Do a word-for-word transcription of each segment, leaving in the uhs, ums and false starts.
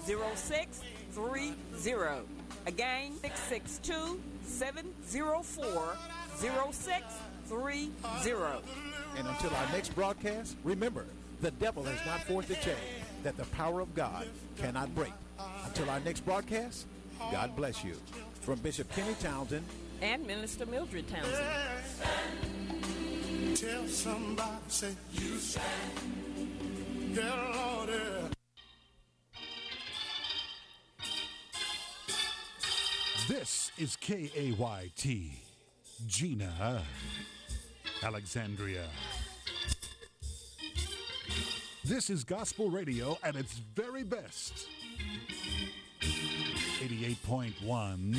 zero six three zero. Again, six six two, seven zero four, zero six three zero. And until our next broadcast, remember, the devil has not forced a chain that the power of God cannot break. Until our next broadcast, God bless you. From Bishop Kenny Townsend and Minister Mildred Townsend. Tell somebody, say, you stand. Yeah, Lord, yeah. This is K A Y T, Gina, Alexandria. This is gospel radio at its very best. eighty-eight point one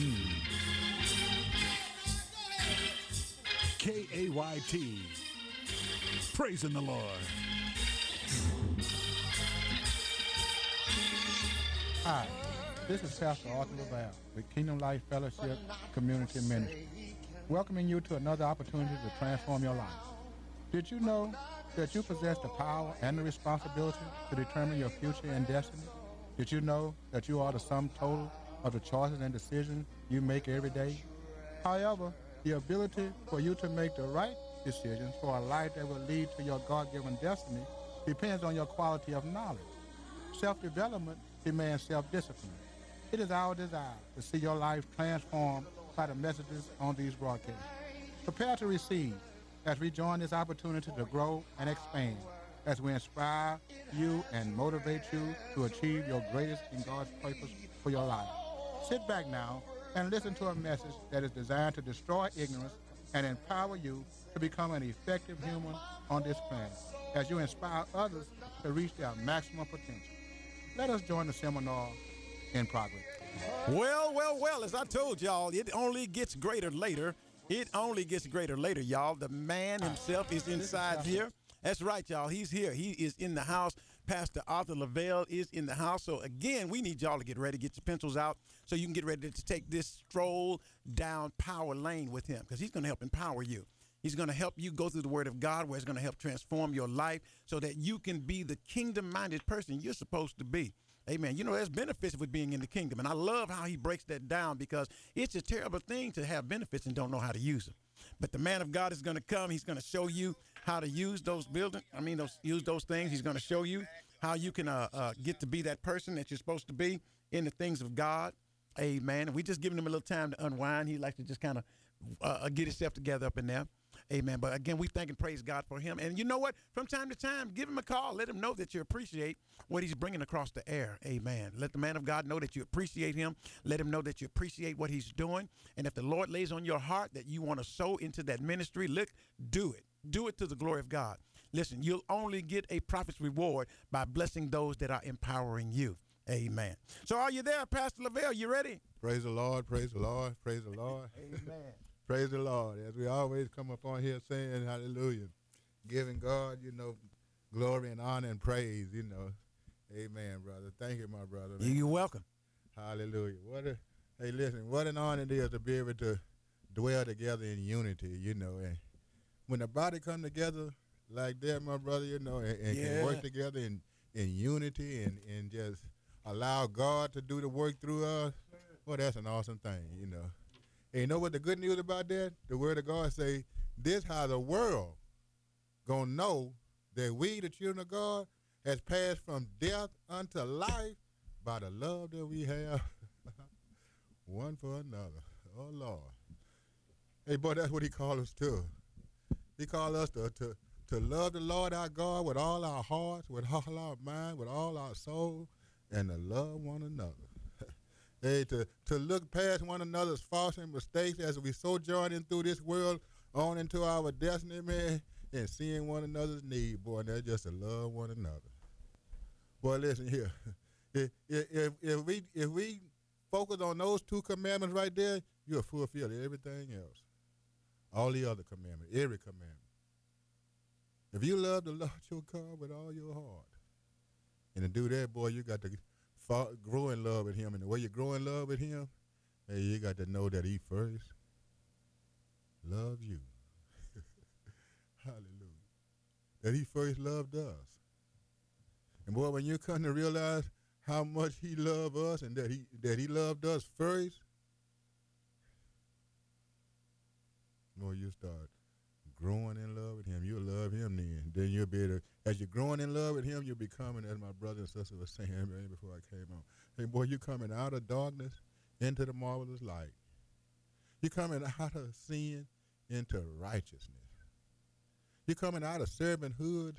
K A Y T. Praising the Lord. Hi, this is Pastor Arthur LaValle with Kingdom Life Fellowship Community Ministry, welcoming you to another opportunity to transform your life. Did you know that you possess the power and the responsibility to determine your future and destiny? Did you know that you are the sum total of the choices and decisions you make every day? However, the ability for you to make the right decisions for a life that will lead to your God-given destiny depends on your quality of knowledge. Self-development demands self-discipline. It is our desire to see your life transformed by the messages on these broadcasts. Prepare to receive as we join this opportunity to grow and expand, as we inspire you and motivate you to achieve your greatest in God's purpose for your life. Sit back now and listen to a message that is designed to destroy ignorance and empower you to become an effective human on this planet, as you inspire others to reach their maximum potential. Let us join the seminar in progress. Well, well, well, as I told y'all, it only gets greater later. It only gets greater later, y'all. The man himself is inside here. That's right, y'all. He's here. He is in the house. Pastor Arthur LaValle is in the house. So, again, we need y'all to get ready. Get your pencils out so you can get ready to take this stroll down power lane with him, because he's going to help empower you. He's going to help you go through the Word of God, where it's going to help transform your life so that you can be the kingdom-minded person you're supposed to be. Amen. You know, there's benefits with being in the kingdom, and I love how he breaks that down, because it's a terrible thing to have benefits and don't know how to use them. But the man of God is going to come. He's going to show you how to use those buildings. I mean, those, use those things. He's going to show you how you can uh, uh, get to be that person that you're supposed to be in the things of God. Amen. And we just giving him a little time to unwind. He likes to just kind of uh, get himself together up in there. Amen. But again, we thank and praise God for him. And you know what? From time to time, give him a call. Let him know that you appreciate what he's bringing across the air. Amen. Let the man of God know that you appreciate him. Let him know that you appreciate what he's doing. And if the Lord lays on your heart that you want to sow into that ministry, look, do it. Do it to the glory of God. Listen, you'll only get a prophet's reward by blessing those that are empowering you. Amen. So are you there, Pastor LaValle? You ready? Praise the Lord. Praise the Lord. Praise the Lord. Amen. Praise the Lord. As we always come up on here saying hallelujah, giving God, you know, glory and honor and praise, you know. Amen, brother. Thank you, my brother. You're welcome. Hallelujah. What a, hey, listen, what an honor it is to be able to dwell together in unity, you know. And when the body come together like that, my brother, you know, and, and yeah. can work together in, in unity and, and just allow God to do the work through us, well, that's an awesome thing, you know. And you know what the good news about that? The word of God say, this how the world gonna know that we, the children of God, has passed from death unto life by the love that we have one for another. Oh, Lord. Hey, boy, that's what he called us to. He called us to, to, to love the Lord our God with all our hearts, with all our mind, with all our soul, and to love one another. Hey, to, to look past one another's faults and mistakes as we sojourn in through this world on into our destiny, man, and seeing one another's need, boy, and that's just to love one another. Boy, listen here. If, if, if, we, if we focus on those two commandments right there, you'll fulfill everything else. All the other commandments, every commandment. If you love the Lord your God with all your heart, and to do that, boy, you got to Fall, grow in love with him, and the way you grow in love with him, hey, you got to know that he first loved you. Hallelujah. That he first loved us. And boy, when you come to realize how much he loved us and that he that he loved us first, the more you start growing in love with him, you'll love him then. Then you'll be able to, as you're growing in love with him, you're becoming, as my brother and sister was saying man, before I came on, hey, boy, you're coming out of darkness into the marvelous light. You're coming out of sin into righteousness. You're coming out of servanthood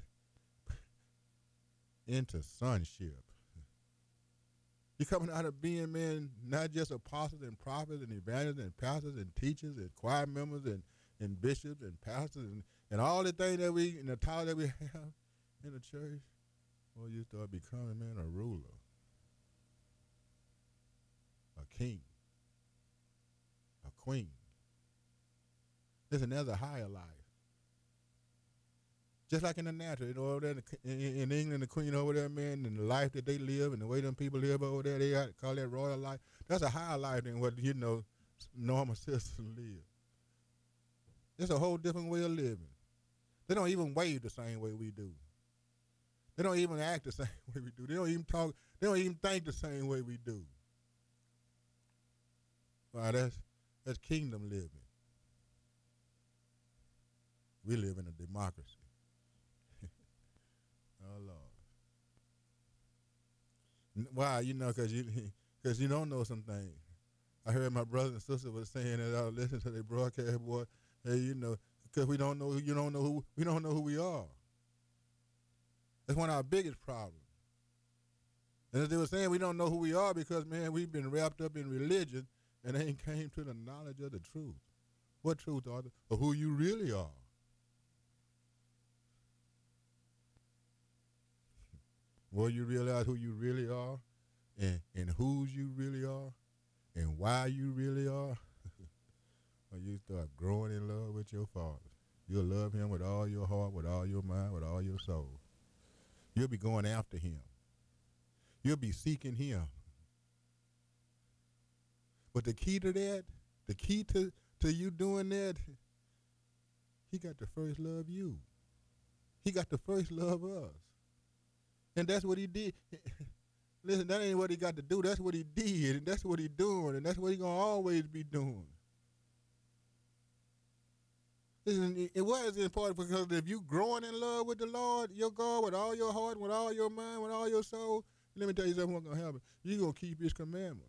into sonship. You're coming out of being, man, not just apostles and prophets and evangelists and pastors and teachers and choir members and, and bishops and pastors and, and all the things that we, and the title that we have in the church. Well, you start becoming, man, a ruler, a king, a queen. Listen, there's a higher life. Just like in the natural, you know, over there in, in, in England, the queen over there, man, and the life that they live and the way them people live over there, they got, call that royal life. That's a higher life than what, you know, normal citizens live. It's a whole different way of living. They don't even wave the same way we do. They don't even act the same way we do. They don't even talk, they don't even think the same way we do. Wow, that's, that's kingdom living. We live in a democracy. Oh, Lord. Why? You know, because you, cause you don't know some things. I heard my brother and sister was saying that I was listening to their broadcast, boy, hey, you know, because we don't know, you don't know who, we don't know who we are. That's one of our biggest problems. And as they were saying, we don't know who we are because, man, we've been wrapped up in religion and ain't came to the knowledge of the truth. What truth, Arthur? Or who you really are. Will you realize who you really are and, and whose you really are and why you really are? When you start growing in love with your Father, you'll love him with all your heart, with all your mind, with all your soul. You'll be going after him. You'll be seeking him. But the key to that, the key to, to you doing that, he got to first love you. He got to first love us. And that's what he did. Listen, that ain't what he got to do. That's what he did, and that's what he doing, and that's what he going to always be doing. Listen, it was important because if you growing in love with the Lord, your God, with all your heart, with all your mind, with all your soul, let me tell you something what's going to happen. You're going to keep his commandments.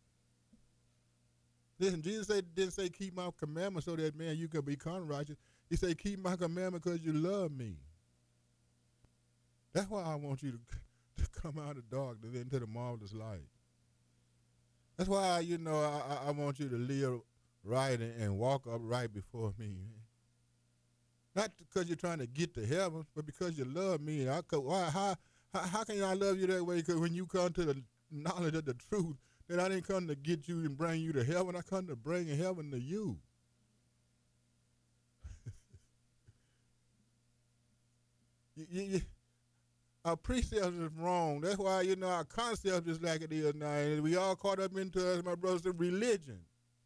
Listen, Jesus said, didn't say keep my commandments so that, man, you can become righteous. He said keep my commandments because you love me. That's why I want you to, to come out of darkness into the marvelous light. That's why, you know, I, I want you to live right and, and walk upright before me. Not because you're trying to get to heaven, but because you love me. And I could, why, how, how, how can I love you that way? Because when you come to the knowledge of the truth, that I didn't come to get you and bring you to heaven. I come to bring heaven to you. you, you, you Our precepts is wrong. That's why, you know, our concept is like it is now. And we all caught up into us, my brothers, in religion.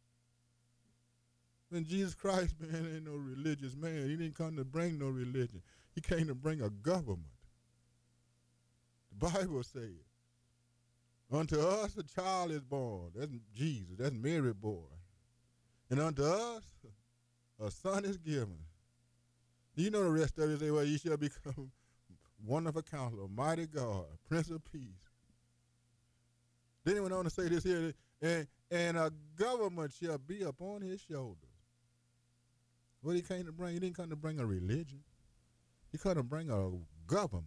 When Jesus Christ, man, ain't no religious man. He didn't come to bring no religion. He came to bring a government. The Bible says, unto us a child is born. That's Jesus. That's Mary boy. And unto us a son is given. You know the rest of it say, well, you shall become wonderful counselor, mighty God, Prince of Peace. Then he went on to say this here, and, and a government shall be upon his shoulders. What he came to bring? He didn't come to bring a religion. He came to bring a government.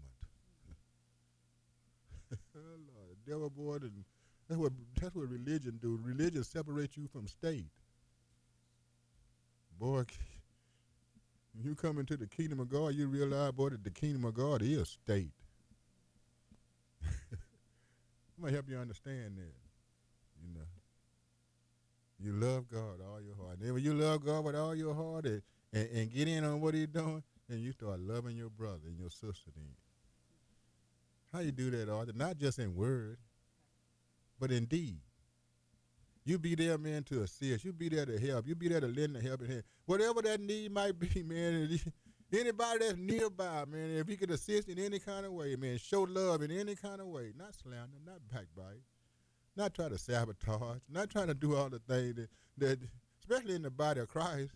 Lord, the devil boy, and that's what that's what religion do. Religion separates you from state. Boy, when you come into the kingdom of God, you realize, boy, that the kingdom of God is state. I'm going to help you understand that. You know, you love God all your heart. And then when you love God with all your heart and, and, and get in on what he's doing, then you start loving your brother and your sister then. How you do that, Arthur? Not just in word, but in deed. You be there, man, to assist. You be there to help. You be there to lend a helping hand. Whatever that need might be, man, Anybody that's nearby, man, if he could assist in any kind of way, man, show love in any kind of way, not slander, not backbite, not try to sabotage, not trying to do all the things that, that especially in the body of Christ.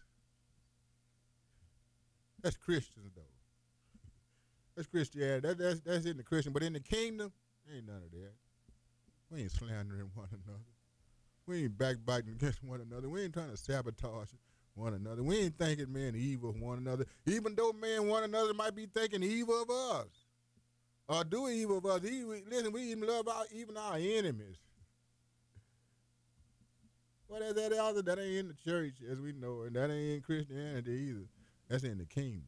That's Christians, though. That's Christianity. That, that's, that's in the Christian. But in the kingdom, ain't none of that. We ain't slandering one another. We ain't backbiting against one another. We ain't trying to sabotage one another. We ain't thinking, man, evil of one another. Even though, man, one another might be thinking evil of us or doing evil of us. Even, listen, we even love our, even our enemies. Well, that, that, other, that ain't in the church as we know, and that ain't in Christianity either. That's in the kingdom.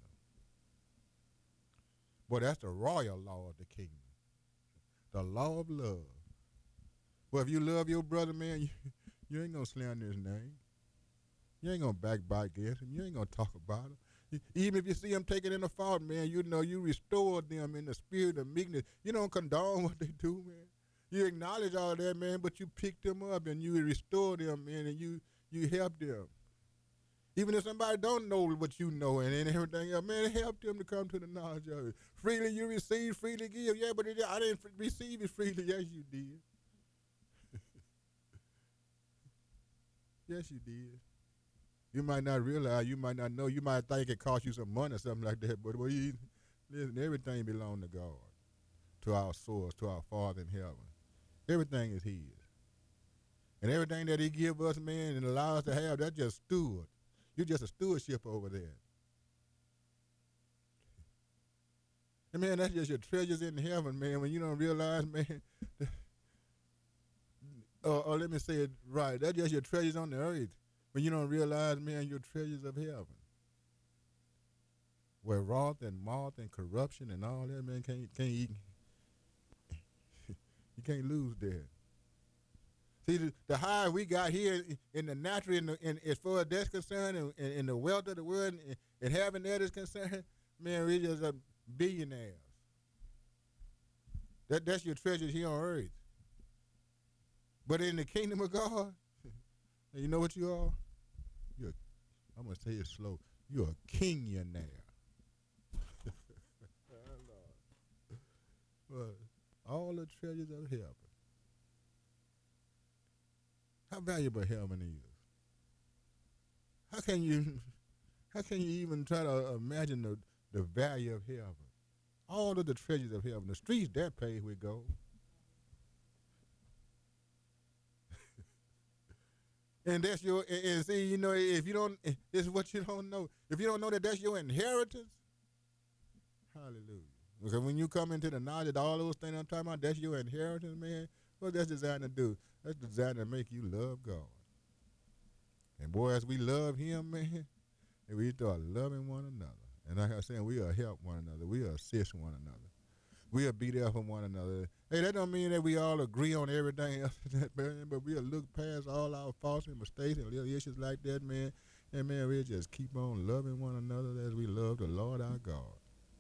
Boy, that's the royal law of the kingdom. The law of love. Well, if you love your brother, man, you, you ain't going to slander his name. You ain't going to backbite against him. You ain't going to talk about him. Even if you see him taking in a fault, man, you know you restore them in the spirit of meekness. You don't condone what they do, man. You acknowledge all that, man, but you pick them up and you restore them, man, and you, you help them. Even if somebody don't know what you know and, and everything else, man, help them to come to the knowledge of it. Freely you receive, freely give. Yeah, but it, I didn't receive it freely. Yes, you did. Yes, you did. You might not realize, you might not know, you might think it cost you some money or something like that, but well, you, listen, everything belongs to God, to our source, to our Father in heaven. Everything is his. And everything that he give us, man, and allow us to have, that's just steward. You're just a stewardship over there. And man, that's just your treasures in heaven, man, when you don't realize, man, or, or let me say it right, that's just your treasures on the earth. When you don't realize, man, your treasures of heaven. Where wrath and moth and corruption and all that, man, can't, can't eat. You can't lose that. See, the, the high we got here in the natural, in the, in, as far as that's concerned, and in, in the wealth of the world, and, and having that is concerned, man, we're just a billionaires. That, that's your treasures here on earth. But in the kingdom of God, you know what you are? You're a, I'm going to say it slow. You're a kingionaire. Well, all the treasures of heaven. How valuable heaven is. How can you how can you even try to imagine the, the value of heaven? All of the treasures of heaven. The streets that paved with gold. And that's your, and, and see, you know, if you don't, it's what you don't know. If you don't know that that's your inheritance, hallelujah. Because when you come into the knowledge of all those things I'm talking about, that's your inheritance, man. What that's designed to do? That's designed to make you love God. And boy, as we love him, man, and we start loving one another. And like I was saying, we'll help one another. We'll assist one another. We'll be there for one another. Hey, that don't mean that we all agree on everything else, man, but we'll look past all our faults and mistakes and little issues like that, man. And, man, we'll just keep on loving one another as we love the Lord our God.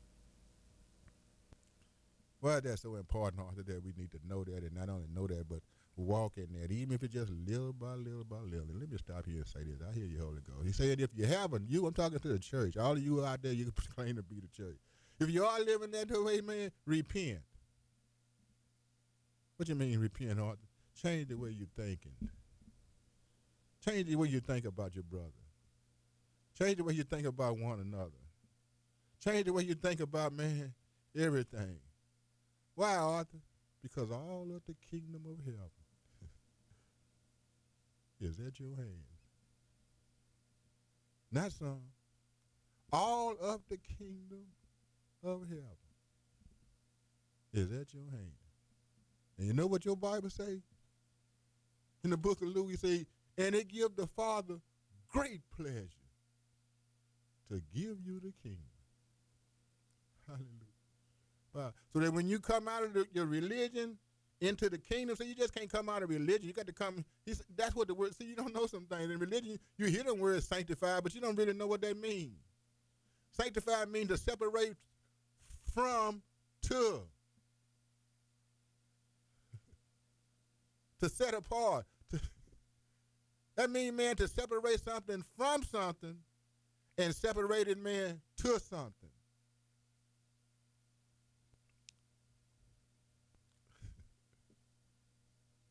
Well, that's so important, Arthur, that we need to know that, and not only know that, but walk in that, even if it's just little by little by little. And let me stop here and say this. I hear you, Holy Ghost. He said if you haven't, you, I'm talking to the church. All of you out there, you claim to be the church. If you are living that way, man, repent. What you mean repent, Arthur? Change the way you're thinking. Change the way you think about your brother. Change the way you think about one another. Change the way you think about, man, everything. Why, Arthur? Because all of the kingdom of heaven is at your hands. Not some. All of the kingdom of heaven is at your hand. And you know what your Bible say? In the book of Luke, he say, and it give the Father great pleasure to give you the kingdom. Hallelujah. Wow. So that when you come out of the, your religion into the kingdom, so you just can't come out of religion. You got to come. He's, that's what the word. See, you don't know some things in religion. You hear the word sanctified, but you don't really know what that means. Sanctified means to separate from to. To set apart. To, that means, man, to separate something from something and separated man to something.